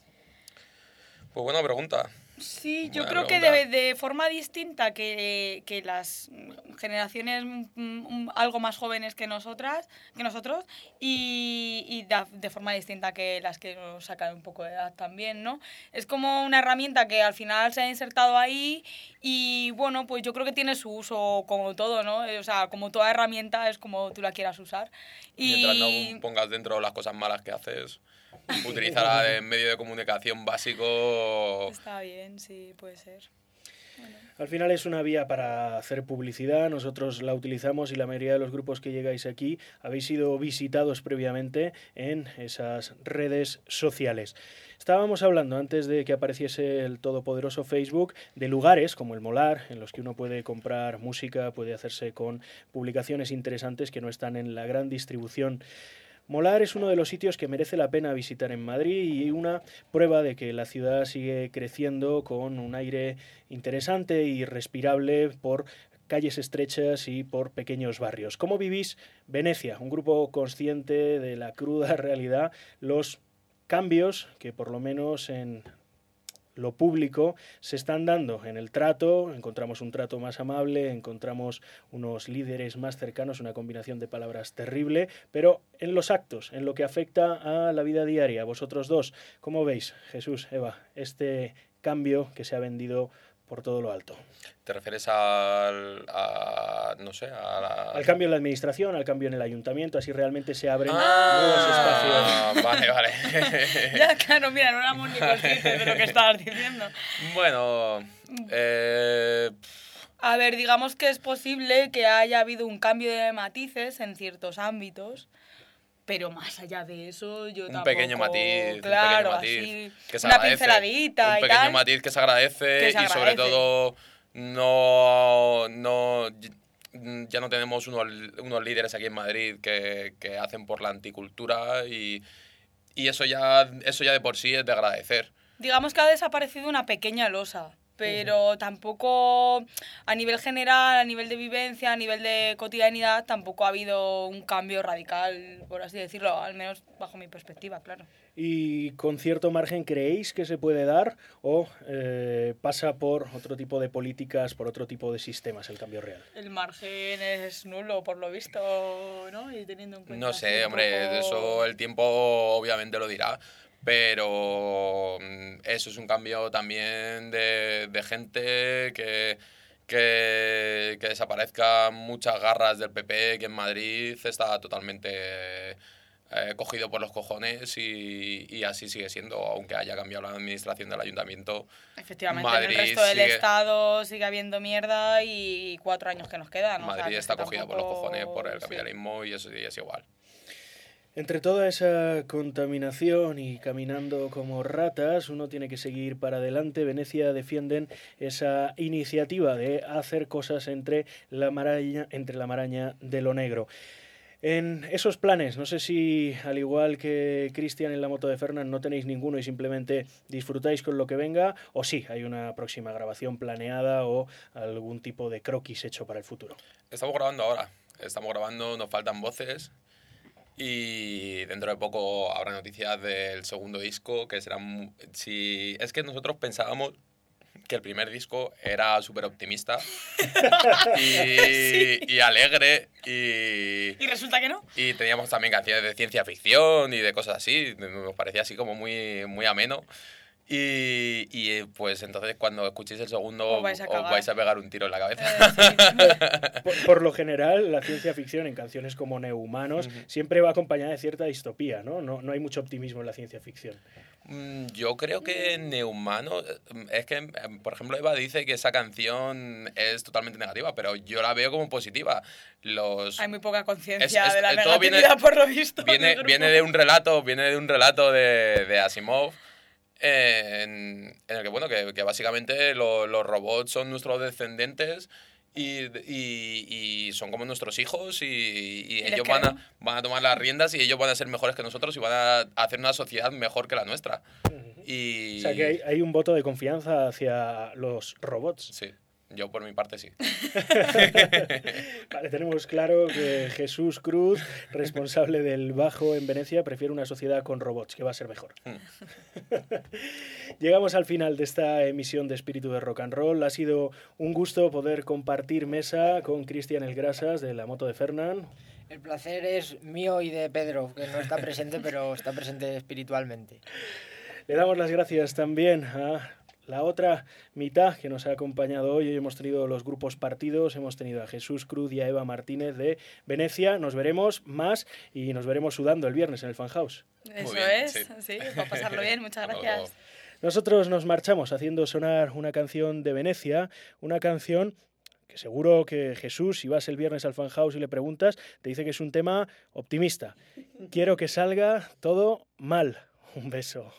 Pues buena pregunta. Sí, yo buena creo pregunta. que de, de forma distinta que, que las generaciones mm, algo más jóvenes que nosotras, que nosotros, y, y de, de forma distinta que las que nos sacan un poco de edad también, ¿no? Es como una herramienta que al final se ha insertado ahí y, bueno, pues yo creo que tiene su uso como todo, ¿no? O sea, como toda herramienta es como tú la quieras usar. Y... Mientras no pongas dentro las cosas malas que haces, utilizarla de medio de comunicación básico. Está bien, sí, puede ser. Bueno. Al final es una vía para hacer publicidad, nosotros la utilizamos y la mayoría de los grupos que llegáis aquí habéis sido visitados previamente en esas redes sociales. Estábamos hablando, antes de que apareciese el todopoderoso Facebook, de lugares como el Molar, en los que uno puede comprar música, puede hacerse con publicaciones interesantes que no están en la gran distribución. Molar es uno de los sitios que merece la pena visitar en Madrid y una prueba de que la ciudad sigue creciendo con un aire interesante y respirable por calles estrechas y por pequeños barrios. ¿Cómo vivís Venecia? Un grupo consciente de la cruda realidad, los cambios que por lo menos en lo público se están dando en el trato, encontramos un trato más amable, encontramos unos líderes más cercanos, una combinación de palabras terrible, pero en los actos, en lo que afecta a la vida diaria. Vosotros dos, ¿cómo veis, Jesús, Eva, este cambio que se ha vendido por todo lo alto? ¿Te refieres al, a, no sé, a la... al cambio en la administración, al cambio en el ayuntamiento, así realmente se abren ah, nuevos espacios? Vale, vale. Ya, claro, mira, no éramos ni conscientes de lo que estabas diciendo. Bueno, eh... a ver, digamos que es posible que haya habido un cambio de matices en ciertos ámbitos. Pero más allá de eso, yo un tampoco... Pequeño matiz, claro, un pequeño así, matiz que se una agradece, pinceladita un y pequeño tal, matiz que se agradece, que se agradece y sobre todo no, no ya no tenemos unos, unos líderes aquí en Madrid que, que hacen por la anticultura y, y eso ya eso ya de por sí es de agradecer. Digamos que ha desaparecido una pequeña losa. Pero tampoco a nivel general, a nivel de vivencia, a nivel de cotidianidad, tampoco ha habido un cambio radical, por así decirlo, al menos bajo mi perspectiva, claro. ¿Y con cierto margen creéis que se puede dar o eh, pasa por otro tipo de políticas, por otro tipo de sistemas el cambio real? El margen es nulo, por lo visto, ¿no? Y teniendo en cuenta... No sé, hombre, poco... eso el tiempo obviamente lo dirá. Pero eso es un cambio también de, de gente que, que, que desaparezcan muchas garras del P P, que en Madrid está totalmente eh, cogido por los cojones y, y así sigue siendo, aunque haya cambiado la administración del ayuntamiento. Efectivamente, Madrid en el resto del sigue, Estado sigue habiendo mierda y cuatro años que nos quedan. Madrid o sea, que está es que cogido tampoco... por los cojones por el capitalismo sí. y eso y es igual. Entre toda esa contaminación y caminando como ratas, uno tiene que seguir para adelante. Venecia defienden esa iniciativa de hacer cosas entre la maraña, entre la maraña de lo negro. En esos planes, no sé si al igual que Cristian en la moto de Fernan no tenéis ninguno y simplemente disfrutáis con lo que venga, o sí, hay una próxima grabación planeada o algún tipo de croquis hecho para el futuro. Estamos grabando ahora, estamos grabando, nos faltan voces. Y dentro de poco habrá noticias del segundo disco, que será... Si, es que nosotros pensábamos que el primer disco era súper optimista y, sí. y alegre y... Y resulta que no. Y teníamos también canciones de ciencia ficción y de cosas así. Nos parecía así como muy, muy ameno. Y, y pues entonces cuando escuchéis el segundo os vais, os vais a pegar un tiro en la cabeza. Eh, sí. por, por lo general, la ciencia ficción en canciones como Neuhumanos uh-huh. siempre va acompañada de cierta distopía, ¿no? No, no hay mucho optimismo en la ciencia ficción. Yo creo que Neuhumanos... Es que, por ejemplo, Eva dice que esa canción es totalmente negativa, pero yo la veo como positiva. Los... Hay muy poca conciencia de la negatividad, viene, por lo visto. Viene, viene de un relato, viene de un relato de, de Asimov, En, en el que, bueno, que, que básicamente lo, los robots son nuestros descendientes y, y, y son como nuestros hijos y, y ellos van a, van a tomar las riendas y ellos van a ser mejores que nosotros y van a hacer una sociedad mejor que la nuestra. Uh-huh. Y... O sea, que hay, hay un voto de confianza hacia los robots. Sí. Yo por mi parte sí. Vale, tenemos claro que Jesús Cruz, responsable del bajo en Venecia, prefiere una sociedad con robots, que va a ser mejor. Mm. Llegamos al final de esta emisión de Espíritu de Rock and Roll. Ha sido un gusto poder compartir mesa con Cristian El Grasas de la moto de Fernan. El placer es mío y de Pedro, que no está presente, pero está presente espiritualmente. Le damos las gracias también a la otra mitad que nos ha acompañado hoy. Hoy hemos tenido los grupos partidos, hemos tenido a Jesús Cruz y a Eva Martínez de Venecia. Nos veremos más y nos veremos sudando el viernes en el Fan House. Eso bien, es, sí, sí para pasarlo bien, muchas gracias. Nosotros nos marchamos haciendo sonar una canción de Venecia, una canción que seguro que Jesús, si vas el viernes al Fan House y le preguntas, te dice que es un tema optimista. Quiero que salga todo mal. Un beso.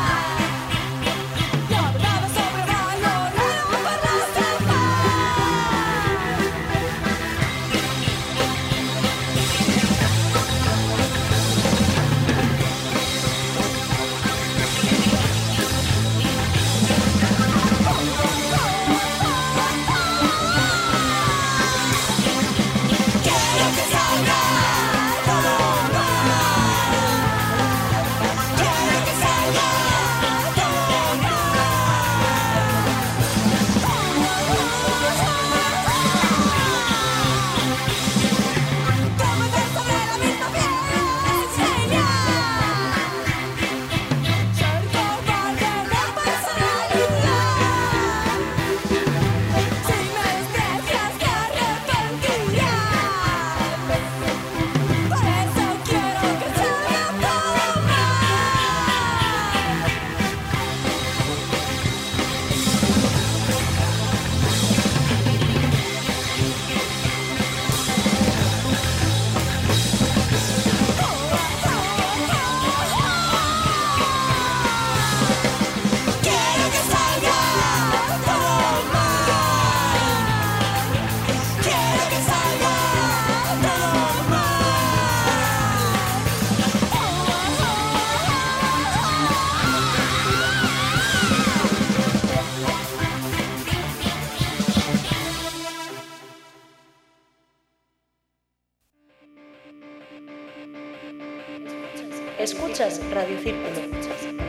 Sobre bailo, luego por la Escuchas Radio Círculo.